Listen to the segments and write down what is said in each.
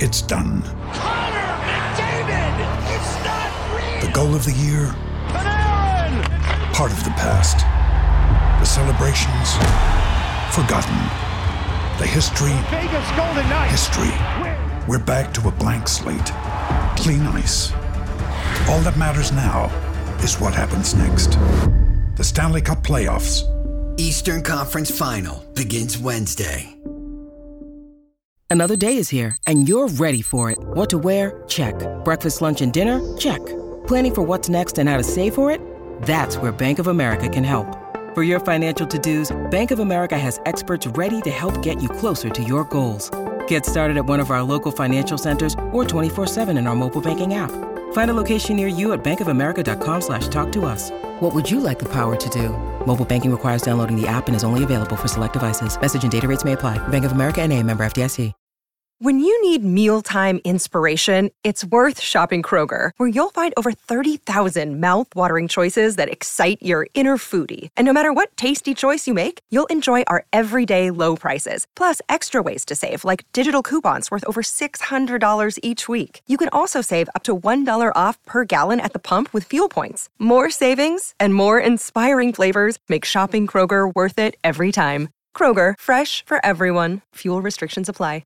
It's done. Connor McDavid! It's not real! The goal of the year, Panarin! part of the past. The celebrations, forgotten. The history, Vegas Golden Knights! history. We're back to a blank slate. Clean ice. All that matters now is what happens next. The Stanley Cup playoffs. Eastern Conference Final begins Wednesday. Another day is here, and you're ready for it. What to wear? Check. Breakfast, lunch, and dinner? Check. Planning for what's next and how to save for it? That's where Bank of America can help. For your financial to-dos, Bank of America has experts ready to help get you closer to your goals. Get started at one of our local financial centers or 24/7 in our mobile banking app. Find a location near you at bankofamerica.com/talktous. What would you like the power to do? Mobile banking requires downloading the app and is only available for select devices. Message and data rates may apply. Bank of America N.A., member FDIC. When you need mealtime inspiration, it's worth shopping Kroger, where you'll find over 30,000 mouth-watering choices that excite your inner foodie. And no matter what tasty choice you make, you'll enjoy our everyday low prices, plus extra ways to save, like digital coupons worth over $600 each week. You can also save up to $1 off per gallon at the pump with fuel points. More savings and more inspiring flavors make shopping Kroger worth it every time. Kroger, fresh for everyone. Fuel restrictions apply.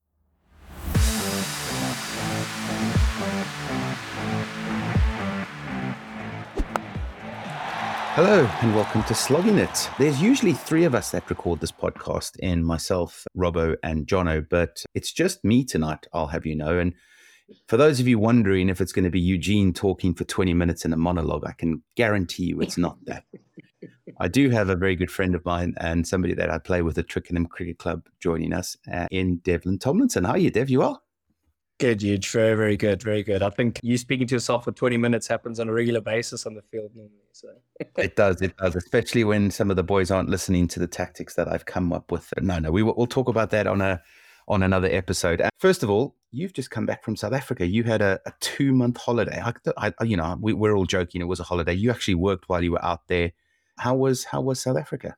Hello and welcome to Slogging It. There's usually three of us that record this podcast, and myself, Robbo, and Jono, but it's just me tonight, I'll have you know. And for those of you wondering if it's going to be Eugene talking for 20 minutes in a monologue, I can guarantee you it's not that. I do have a very good friend of mine and somebody that I play with at Twickenham Cricket Club joining us in Devlin Tomlinson. How are you, Dev? You well? Good, Huge. Very, very good. Very good. I think you speaking to yourself for 20 minutes happens on a regular basis on the field normally. So It does, especially when some of the boys aren't listening to the tactics that I've come up with. No, we'll talk about that on another episode. First of all, you've just come back from South Africa. You had a 2-month holiday. We're all joking. It was a holiday. You actually worked while you were out there. How was South Africa?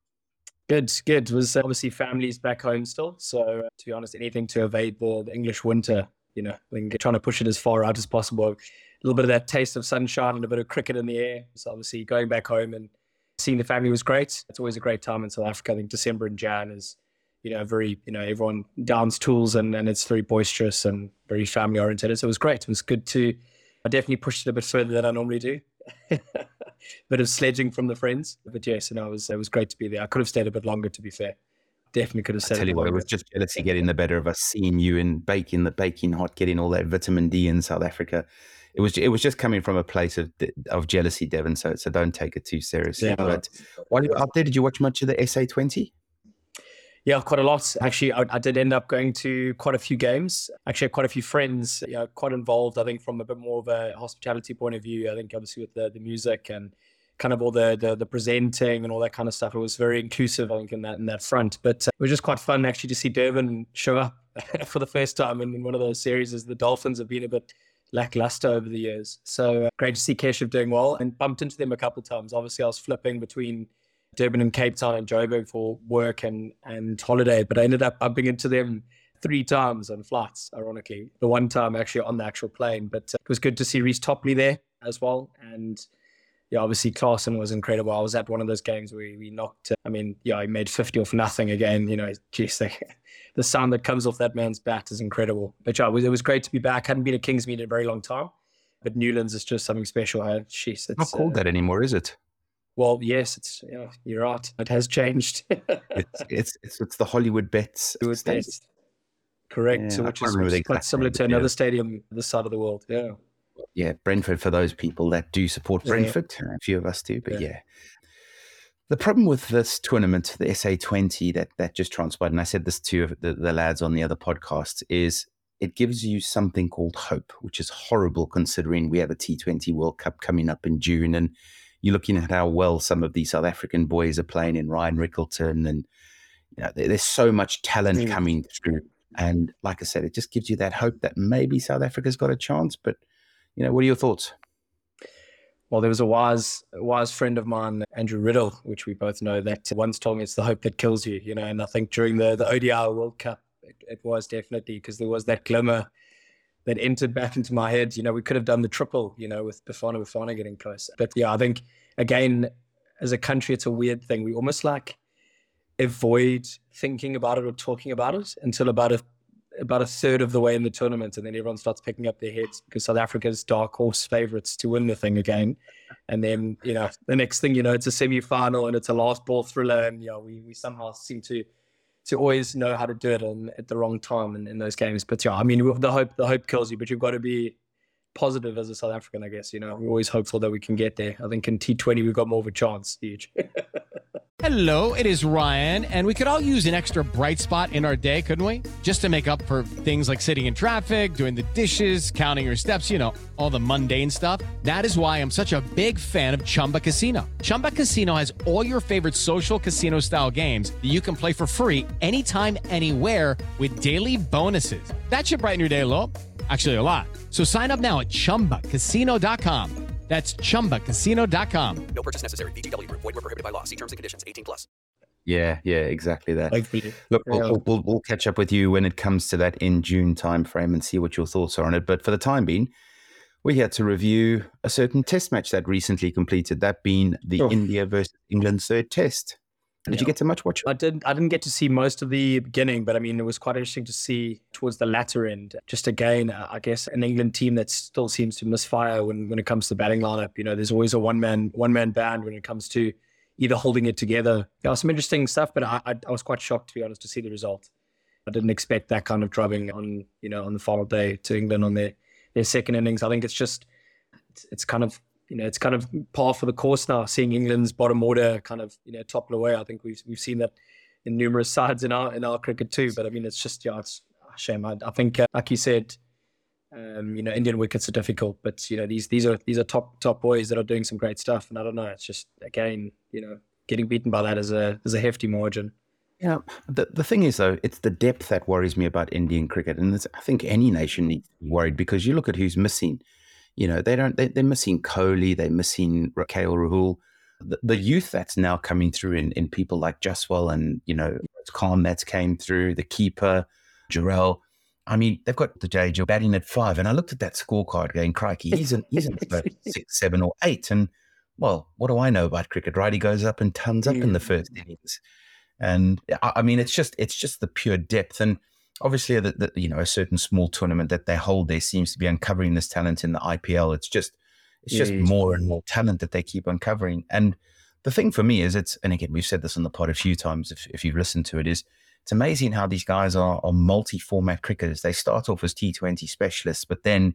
good. It was obviously families back home still. So to be honest, anything to evade the English winter, we're trying to push it as far out as possible. A little bit of that taste of sunshine and a bit of cricket in the air. So obviously going back home and seeing the family was great. It's always a great time in South Africa. I think December and Jan is, very, everyone downs tools and it's very boisterous and very family oriented. So it was great. It was good I definitely pushed it a bit further than I normally do. Bit of sledging from the friends. But yes, it was great to be there. I could have stayed a bit longer, to be fair. Definitely could have stayed. I tell you what, it was just jealousy getting the better of us, seeing you in the baking hot, getting all that vitamin D in South Africa. It was just coming from a place of jealousy, Devon. So don't take it too seriously. Yeah, but while you were out there, did you watch much of the SA20? Yeah, quite a lot. Actually, I did end up going to quite a few games. Actually, had quite a few friends, quite involved, I think, from a bit more of a hospitality point of view. I think, obviously, with the music and kind of all the presenting and all that kind of stuff. It was very inclusive, I think, in that front. But it was just quite fun, actually, to see Durban show up for the first time in one of those series, as the Dolphins have been a bit lackluster over the years. So great to see Keshav doing well, and bumped into them a couple of times. Obviously, I was flipping between Durban and Cape Town and Joburg for work and holiday, but I ended up bumping into them 3 times on flights, ironically. The one time actually on the actual plane, but it was good to see Reece Topley there as well. And yeah, obviously Klaasen was incredible. I was at one of those games where we knocked, he made 50 off nothing again. The sound that comes off that man's bat is incredible. But yeah, it was great to be back. Hadn't been at Kingsmead in a very long time, but Newlands is just something special. It's not called that anymore, is it? Well, yes, you're right. It has changed. it's the Hollywood Bets. Correct. Yeah, so which is quite similar to another stadium this side of the world. Yeah. Yeah, Brentford, for those people that do support Brentford. Yeah. A few of us do, but yeah. The problem with this tournament, the SA20 that just transpired, and I said this to the lads on the other podcast, is it gives you something called hope, which is horrible considering we have a T20 World Cup coming up in June, and you're looking at how well some of these South African boys are playing in Ryan Rickleton, and there's so much talent coming through. And like I said, it just gives you that hope that maybe South Africa's got a chance. But, what are your thoughts? Well, there was a wise friend of mine, Andrew Riddle, which we both know, that once told me it's the hope that kills you, and I think during the ODI World Cup it was definitely, because there was that glimmer that entered back into my head. We could have done the triple, with Bafana getting close. But yeah, I think, again, as a country, it's a weird thing. We almost like avoid thinking about it or talking about it until about a third of the way in the tournament, and then everyone starts picking up their heads because South Africa's dark horse favorites to win the thing again. And then, the next thing, it's a semi-final and it's a last ball thriller, and we somehow seem to always know how to do it at the wrong time in those games. But yeah, I mean, the hope kills you, but you've got to be positive as a South African, I guess. We're always hopeful that we can get there. I think in T20 we've got more of a chance. Huge. Hello, it is Ryan, and we could all use an extra bright spot in our day, couldn't we? Just to make up for things like sitting in traffic, doing the dishes, counting your steps, all the mundane stuff. That is why I'm such a big fan of Chumba Casino. Chumba Casino has all your favorite social casino style games that you can play for free anytime, anywhere with daily bonuses. That should brighten your day a little. Actually, a lot. So sign up now at ChumbaCasino.com. That's ChumbaCasino.com. No purchase necessary. VGW Group. Void where prohibited by law. See terms and conditions. 18+. Yeah, exactly that. Look, we'll catch up with you when it comes to that in June timeframe and see what your thoughts are on it. But for the time being, we're here to review a certain test match that recently completed, that being the India versus England third test. Did you get to much watch? I didn't get to see most of the beginning, but I mean, it was quite interesting to see towards the latter end. Just again, I guess an England team that still seems to misfire when it comes to the batting lineup. There's always a one man band when it comes to either holding it together. There was some interesting stuff, but I was quite shocked, to be honest, to see the result. I didn't expect that kind of drubbing on the final day to England on their second innings. I think it's kind of it's kind of par for the course now, seeing England's bottom order kind of, topple away. I think we've seen that in numerous sides in our cricket too. But I mean, it's just, it's a shame. I think, like you said, Indian wickets are difficult, but these are top boys that are doing some great stuff. And I don't know, it's just, again, getting beaten by that is a hefty margin. Yeah, the thing is though, it's the depth that worries me about Indian cricket, and I think any nation needs to be worried, because you look at who's missing. They're missing Kohli, they're missing KL Rahul. The youth that's now coming through in people like Jaswal and, Khan that's came through, the keeper, Jarrell. I mean, they've got the Jadeja batting at 5. And I looked at that scorecard going, crikey, he's in 6, 7 or 8. And, well, what do I know about cricket, right? He goes up and tons up in the first innings. And I mean, it's just the pure depth. And obviously, a certain small tournament that they hold there seems to be uncovering this talent in the IPL. It's just more and more talent that they keep uncovering. And the thing for me is, and again, we've said this on the pod a few times, if you've listened to it, is it's amazing how these guys are multi-format cricketers. They start off as T20 specialists, but then,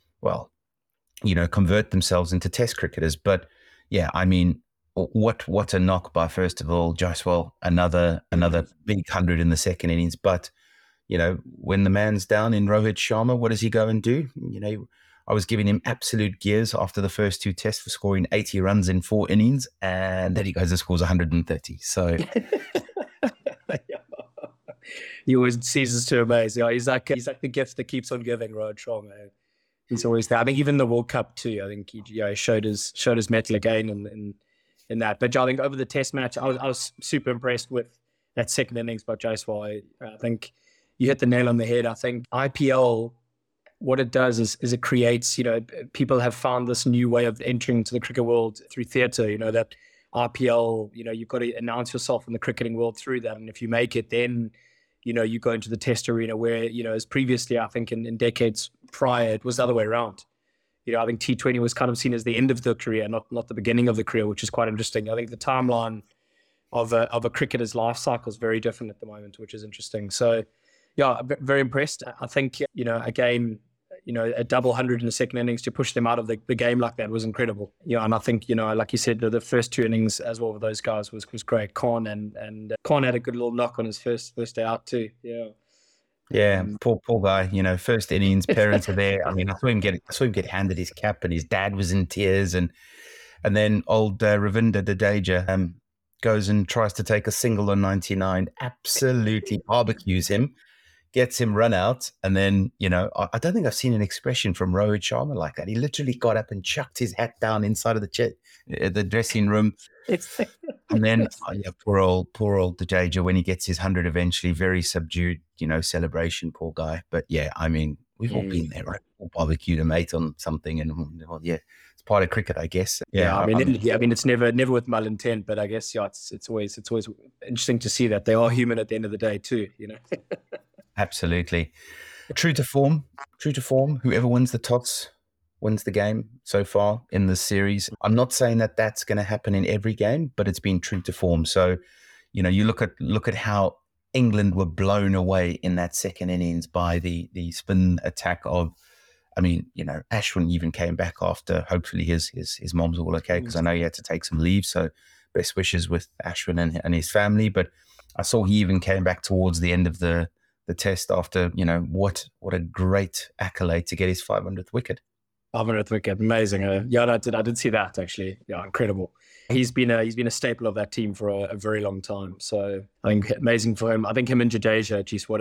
convert themselves into test cricketers. But yeah, I mean, what a knock by, first of all, Jaiswal, another big 100 in the second innings. But when the man's down in Rohit Sharma, what does he go and do? I was giving him absolute gears after the first 2 tests for scoring 80 runs in 4 innings, and then he goes and scores 130. So he always ceases to amaze. Yeah, he's like the gift that keeps on giving, Rohit Sharma. He's always there. I think even the World Cup too. I think he showed his mettle again in that. But I think over the Test match, I was super impressed with that second innings by Jaiswal. I think you hit the nail on the head. I think IPL, what it does is it creates, people have found this new way of entering to the cricket world through theatre, that IPL, you've got to announce yourself in the cricketing world through that. And if you make it, then, you go into the test arena where, as previously, I think in decades prior, it was the other way around. I think T20 was kind of seen as the end of the career, not the beginning of the career, which is quite interesting. I think the timeline of a cricketer's life cycle is very different at the moment, which is interesting. So, yeah, very impressed. I think, again, a double 100 in the second innings to push them out of the game like that was incredible. And I think, like you said, the first 2 innings as well with those guys was great. Khan and Khan had a good little knock on his first day out too. Yeah. Yeah, poor guy. First innings, parents are there. I mean, I saw him get handed his cap, and his dad was in tears, and then old Ravinder Jadeja goes and tries to take a single on 99, absolutely barbecues him. gets him run out. And then, I don't think I've seen an expression from Rohit Sharma like that. He literally got up and chucked his hat down inside of the dressing room. And then, poor old Jadeja, when he gets his 100 eventually, very subdued, celebration, poor guy. But yeah, I mean, we've all been there, right? All barbecued a mate on something, and it's part of cricket, I guess. I mean, it's never with malintent, but I guess it's always interesting to see that they are human at the end of the day too. Absolutely, true to form. Whoever wins the toss wins the game so far in this series. I'm not saying that that's going to happen in every game, but it's been true to form. So, you look at how England were blown away in that second innings by the spin attack of, Ashwin even came back after. Hopefully his mom's all okay, because I know he had to take some leave. So best wishes with Ashwin and his family. But I saw he even came back towards the end of the test after, what a great accolade to get his 500th wicket. 500th wicket, amazing. I did see that actually. Yeah, incredible. He's been a staple of that team for a very long time. So I think amazing for him. I think him and Jadeja, geez, what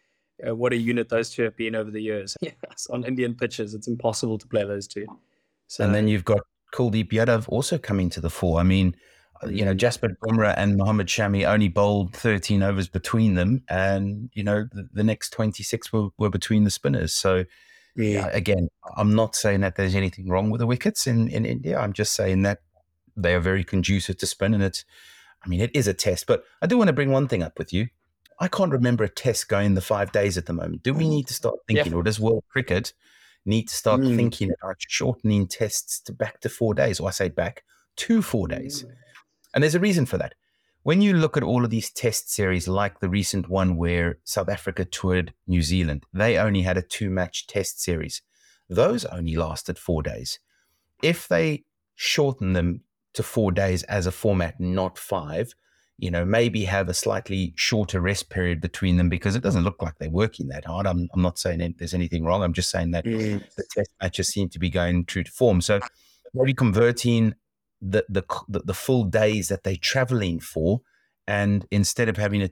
a unit those two have been over the years. Yes, on Indian pitches, it's impossible to play those two. So, and then you've got Kuldeep Yadav also coming to the fore. I mean, Jasprit Bumrah and Mohammad Shami only bowled 13 overs between them, and the next 26 were between the spinners. So. Yeah. Again, I'm not saying that there's anything wrong with the wickets in India. I'm just saying that they are very conducive to spin, and it is a test. But I do want to bring one thing up with you. I can't remember a test going the 5 days at the moment. Do we need to start thinking, or does World Cricket need to start thinking about shortening tests back to 4 days? Or I say back to 4 days. And there's a reason for that. When you look at all of these test series, like the recent one where South Africa toured New Zealand, they only had a 2-match test series. Those only lasted 4 days. If they shorten them to 4 days as a format, not 5, maybe have a slightly shorter rest period between them, because it doesn't look like they're working that hard. I'm not saying there's anything wrong. I'm just saying that the test matches seem to be going true to form. So maybe converting the full days that they're traveling for, and instead of having a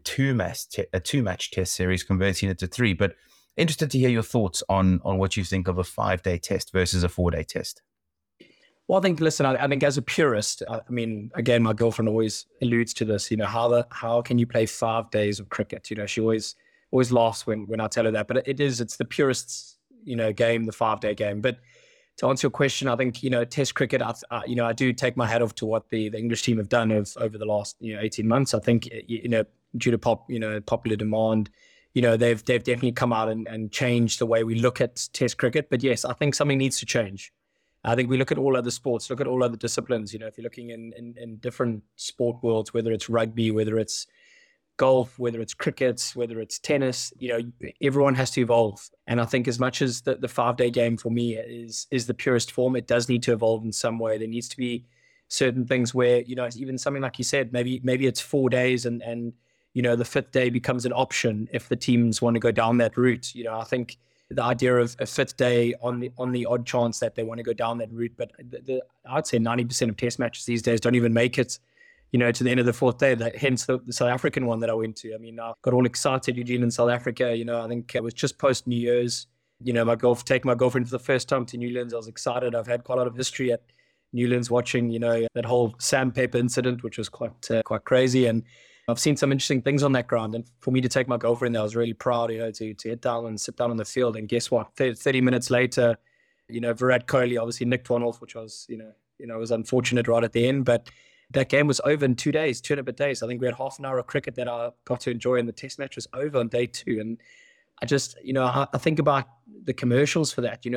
two-match test series, converting it to 3. But interested to hear your thoughts on what you think of a 5-day test versus a 4-day test. Well, I think as a purist, again, my girlfriend always alludes to this, how can you play 5 days of cricket? She always laughs when I tell her that, but it's the purist's, game, the 5-day game. But to answer your question, I think, Test cricket, I do take my hat off to what the English team have done over the last, 18 months. I think, due to popular demand, they've definitely come out and changed the way we look at Test cricket. But yes, I think something needs to change. I think we look at all other sports, look at all other disciplines. If you're looking in different sport worlds, whether it's rugby, whether it's golf, whether it's cricket, whether it's tennis, everyone has to evolve. And I think as much as the 5-day game for me is the purest form, it does need to evolve in some way. There needs to be certain things where, even something like you said, maybe it's 4 days and the 5th day becomes an option if the teams want to go down that route. I think the idea of a 5th day on the odd chance that they want to go down that route, but I'd say 90% of test matches these days don't even make it to the end of the 4th day, hence the South African one that I went to. I got all excited, Eugene, in South Africa. I think it was just post New Year's. Taking my girlfriend for the first time to Newlands, I was excited. I've had quite a lot of history at Newlands watching, that whole sandpaper incident, which was quite crazy. And I've seen some interesting things on that ground. And for me to take my girlfriend there, I was really proud, to head down and sit down on the field. And guess what? 30 minutes later, Virat Kohli obviously nicked one off, which was, was unfortunate right at the end. But that game was over in 2 days, 2 and a bit days. I think we had half an hour of cricket that I got to enjoy, and the test match was over on day 2. And I just, I think about the commercials for that,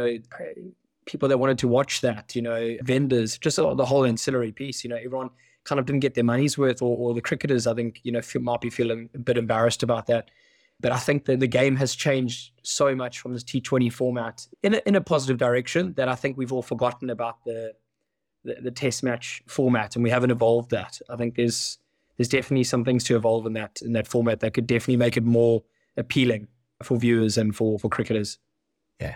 people that wanted to watch that, vendors, just the whole ancillary piece, everyone kind of didn't get their money's worth, or the cricketers, I think, might be feeling a bit embarrassed about that. But I think that the game has changed so much from this T20 format in a positive direction that I think we've all forgotten about the test match format, and we haven't evolved that. I think there's definitely some things to evolve in that format that could definitely make it more appealing for viewers and for cricketers. Yeah.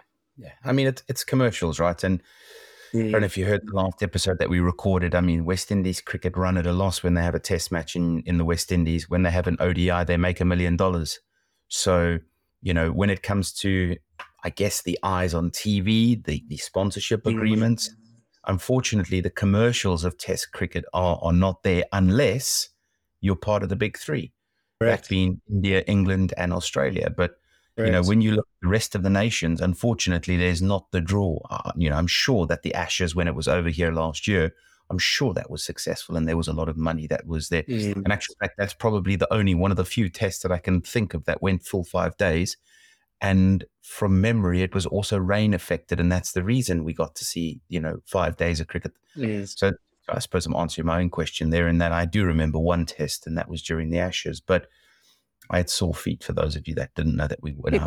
It's commercials, right? And I don't know if you heard the last episode that we recorded. West Indies cricket run at a loss when they have a test match in the West Indies. When they have an ODI, they make $1 million. So when it comes to, I guess, the eyes on TV, the sponsorship agreements, unfortunately, the commercials of Test cricket are not there unless you're part of the big three, that being India, England, and Australia. But when you look at the rest of the nations, unfortunately, there's not the draw. I'm sure that the Ashes, when it was over here last year, I'm sure that was successful and there was a lot of money that was there. In actual fact, that's probably the only one of the few tests that I can think of that went full 5 days. And from memory, it was also rain affected. And that's the reason we got to see, 5 days of cricket. So I suppose I'm answering my own question there, in that I do remember one test, and that was during the Ashes. But I had sore feet, for those of you that didn't know that we went.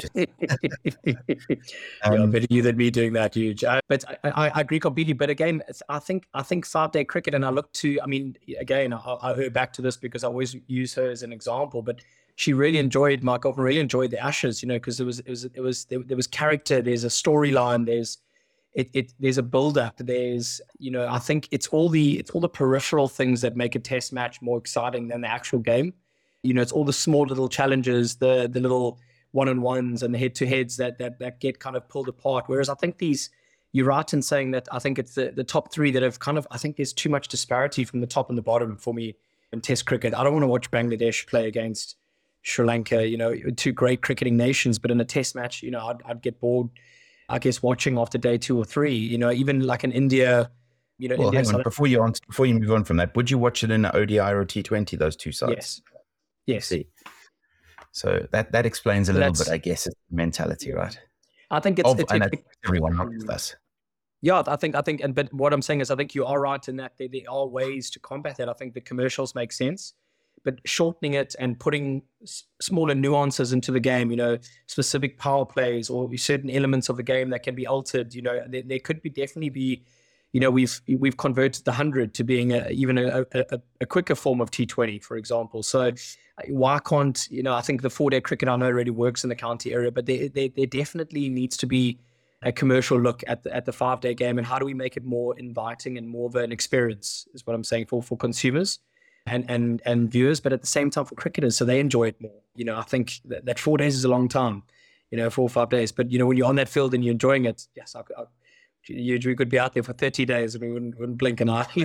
Better you than me doing that, huge. But I agree completely. But again, I think 5 day cricket, and I look to, again, I heard back to this because I always use her as an example, but she really enjoyed, my girlfriend really enjoyed the Ashes, because there was character, there's a storyline, there's a build up, there's, I think it's all the peripheral things that make a test match more exciting than the actual game. It's all the small little challenges, the little one-on-ones and the head-to-heads that get kind of pulled apart. Whereas I think you're right in saying that I think it's the top three that have kind of, I think there's too much disparity from the top and the bottom for me in Test cricket. I don't want to watch Bangladesh play against Sri Lanka, two great cricketing nations, but in a Test match, I'd get bored, I guess, watching after day 2 or 3. Even like in India. Well, India, hang on, before you move on from that, would you watch it in an ODI or a T20? Those two sides. Yes. See. So that explains a little bit, I guess, it's mentality, right? I think it's everyone, not just us. Yeah, I think, but what I'm saying is, I think you are right in that there are ways to combat that. I think the commercials make sense, but shortening it and putting smaller nuances into the game, specific power plays or certain elements of the game that can be altered, there could definitely be. We've converted the 100 to being even a quicker form of T20, for example. So why can't, I think the 4 day cricket, I know already works in the county area, but there definitely needs to be a commercial look at the 5 day game, and how do we make it more inviting and more of an experience is what I'm saying for consumers and viewers, but at the same time for cricketers, so they enjoy it more. I think that 4 days is a long time, 4 or 5 days, but when you're on that field and you're enjoying it, yes, we could be out there for 30 days and we wouldn't blink an eye.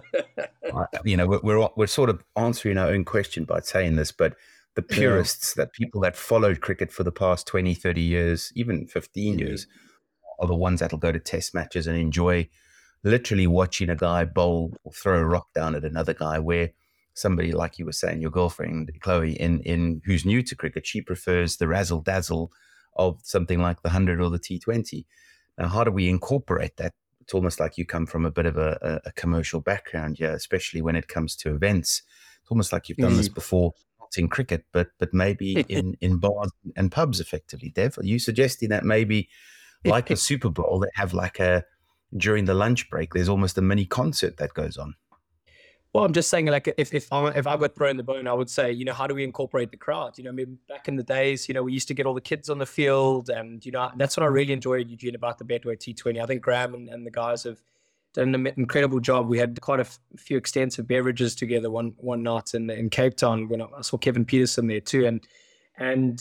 We're sort of answering our own question by saying this, but the purists, that people that followed cricket for the past 20, 30 years, even 15 years, are the ones that'll go to Test matches and enjoy literally watching a guy bowl or throw a rock down at another guy, where somebody, like you were saying, your girlfriend, Chloe, in who's new to cricket, she prefers the razzle-dazzle of something like the 100 or the T20. Now, how do we incorporate that? It's almost like you come from a bit of a commercial background, especially when it comes to events. It's almost like you've done this before, not in cricket, but maybe in bars and pubs, effectively. Dev, are you suggesting that maybe like a Super Bowl, they have during the lunch break, there's almost a mini concert that goes on? Well, I'm just saying, like, if I got thrown the bone, I would say, how do we incorporate the crowd? Back in the days, we used to get all the kids on the field, and that's what I really enjoyed, Eugene, about the Betway T20. I think Graham and the guys have done an incredible job. We had quite a few extensive beverages together one night in Cape Town when I saw Kevin Peterson there too, and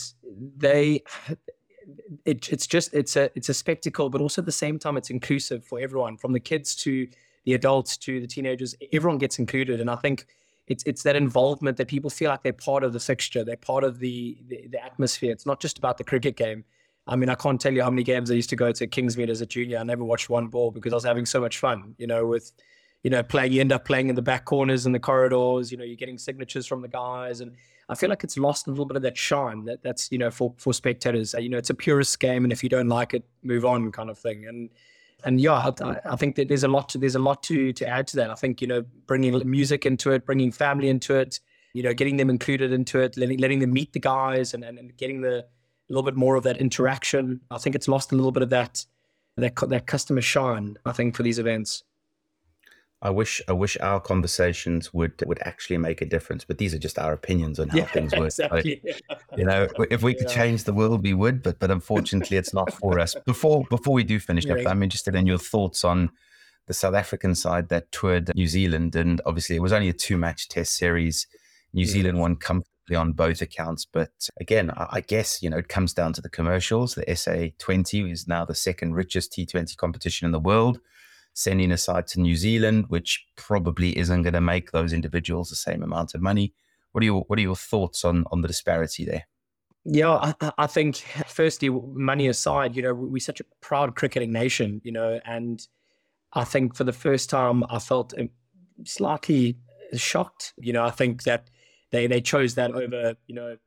it's a spectacle, but also at the same time it's inclusive for everyone, from the kids to the adults to the teenagers. Everyone gets included, and I think it's that involvement that people feel like they're part of the fixture, they're part of the atmosphere. It's not just about the cricket game. I can't tell you how many games I used to go to Kingsmead as a junior. I never watched one ball because I was having so much fun, with playing. You end up playing in the back corners and the corridors. You're getting signatures from the guys, and I feel like it's lost a little bit of that shine that's for spectators. It's a purist game, and if you don't like it, move on, kind of thing. And yeah, I think that there's a lot to add to that. I think, bringing music into it, bringing family into it, getting them included into it, letting them meet the guys and getting a little bit more of that interaction. I think it's lost a little bit of that customer shine, I think, for these events. I wish our conversations would actually make a difference, but these are just our opinions on how things work. Exactly. So, if we could change the world, we would, but unfortunately, it's not for us. Before we do finish up, I'm interested in your thoughts on the South African side that toured New Zealand, and obviously it was only a 2-match Test series. New Zealand won comfortably on both accounts. But again, I guess, it comes down to the commercials. The SA20 is now the second richest T20 competition in the world, sending aside to New Zealand, which probably isn't going to make those individuals the same amount of money. What are your thoughts on the disparity there? Yeah, I think firstly, money aside, we're such a proud cricketing nation, and I think for the first time I felt slightly shocked. I think that they chose that over,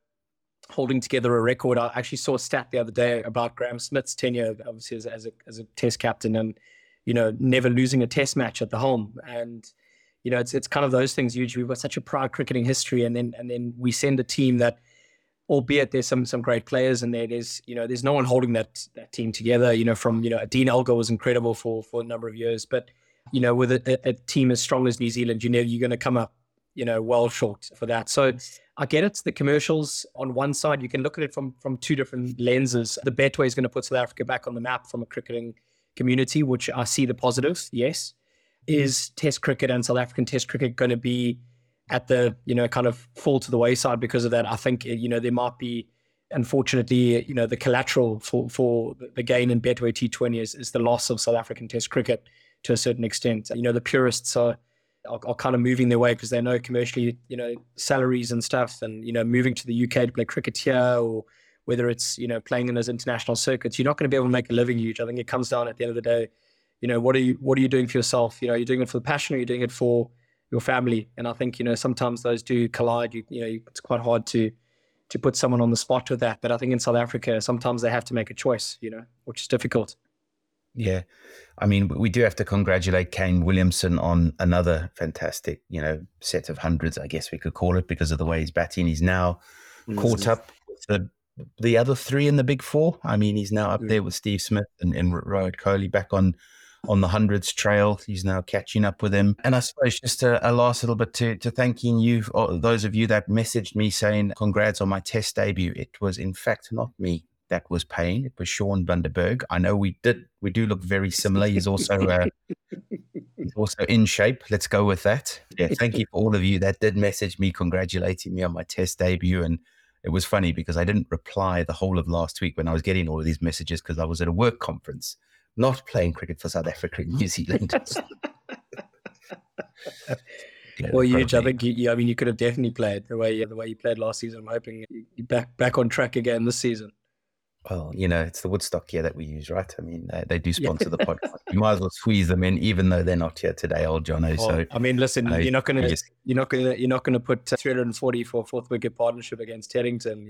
holding together a record. I actually saw a stat the other day about Graham Smith's tenure, obviously as a test captain, and never losing a test match at the helm. And it's kind of those things. Usually we've got such a proud cricketing history, and then we send a team that, albeit there's some great players in there, there's no one holding that team together. Dean Elgar was incredible for a number of years, but with a team as strong as New Zealand, you're going to come up well short for that. So I get it. The commercials on one side, you can look at it from two different lenses. The Betway is going to put South Africa back on the map from a cricketing community, which I see the positives. Yes, is Test cricket and South African Test cricket going to be at the, kind of fall to the wayside because of that? I think, there might be, unfortunately, the collateral for the gain in Betway T20 is the loss of South African Test cricket to a certain extent. The purists are kind of moving their way because they know commercially, salaries and stuff, and, moving to the UK to play cricket here, or whether it's, playing in those international circuits, you're not going to be able to make a living huge. I think it comes down at the end of the day, what are you doing for yourself? You're doing it for the passion, or you're doing it for your family. And I think, sometimes those do collide. It's quite hard to put someone on the spot with that. But I think in South Africa, sometimes they have to make a choice, which is difficult. Yeah. I mean, we do have to congratulate Kane Williamson on another fantastic, set of hundreds, I guess we could call it, because of the way he's batting. He's now caught up with the other three in the big four. I mean, he's now up there with Steve Smith and Rohit Kohli back on the hundreds trail. He's now catching up with him. And I suppose just a last little bit to thanking you, or those of you that messaged me saying congrats on my test debut. It was in fact not me that was paying. It was Sean Bunderberg. I know we do look very similar. He's also in shape. Let's go with that. Yeah, thank you for all of you that did message me congratulating me on my test debut. And it was funny because I didn't reply the whole of last week when I was getting all of these messages because I was at a work conference, not playing cricket for South Africa and New Zealand. Well, huge. I think you could have definitely played the way you played last season. I'm hoping you're back on track again this season. Well, it's the Woodstock gear that we use, right? I mean, they do sponsor the podcast. You might as well squeeze them in, even though they're not here today, old Jono. So I mean, listen, you're not going to put 340 for a fourth wicket partnership against Teddington,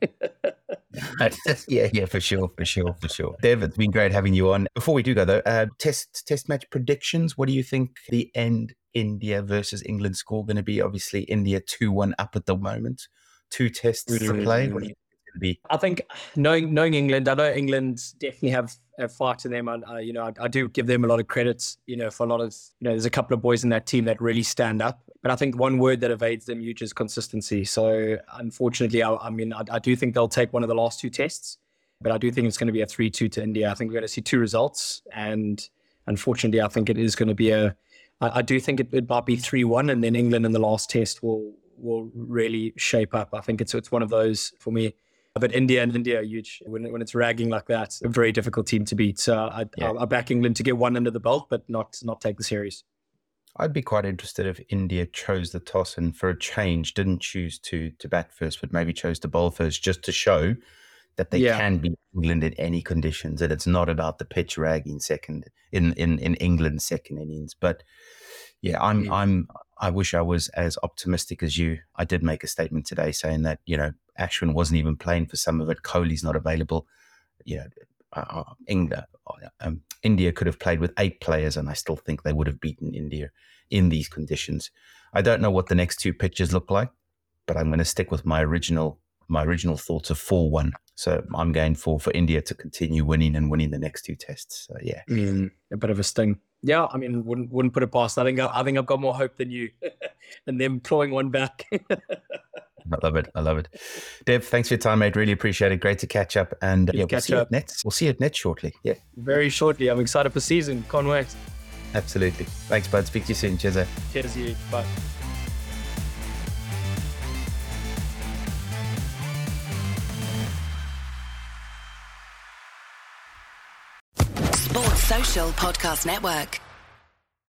Yeah, for sure. Dev, it's been great having you on. Before we do go though, test match predictions. What do you think the end India versus England score going to be? Obviously, India 2-1 up at the moment. 2 tests to play. What do you think it's going to be? I think knowing England, I know England definitely have a fight in them. I do give them a lot of credit, for a lot of, there's a couple of boys in that team that really stand up. But I think one word that evades them huge is consistency. So unfortunately, I do think they'll take one of the last 2 tests, but I do think it's going to be a 3-2 to India. I think we're going to see 2 results. And unfortunately, I think it is going to be I do think it might be 3-1, and then England in the last test will really shape up. I think it's one of those for me. But India are huge. When it's ragging like that, a very difficult team to beat. So I back England to get one under the belt, but not take the series. I'd be quite interested if India chose the toss and for a change didn't choose to bat first, but maybe chose to bowl first, just to show that they can beat England in any conditions, and it's not about the pitch ragging second in England's second innings. But yeah, I wish I was as optimistic as you. I did make a statement today saying that, Ashwin wasn't even playing for some of it. Kohli's not available. India could have played with 8 players, and I still think they would have beaten India in these conditions. I don't know what the next 2 pitches look like, but I'm going to stick with my original thoughts of 4-1. So I'm going for India to continue winning the next 2 tests. So yeah, a bit of a sting. Yeah, I mean, wouldn't put it past. I think I've got more hope than you, and them clawing one back. I love it. Dev, thanks for your time, mate. Really appreciate it. Great to catch up. And we'll see you at Nets. We'll see you at Nets shortly. Yeah. Very shortly. I'm excited for season. Can't wait. Absolutely. Thanks, bud. Speak to you soon. Cheers. Cheers, you. Bye. Social Podcast Network.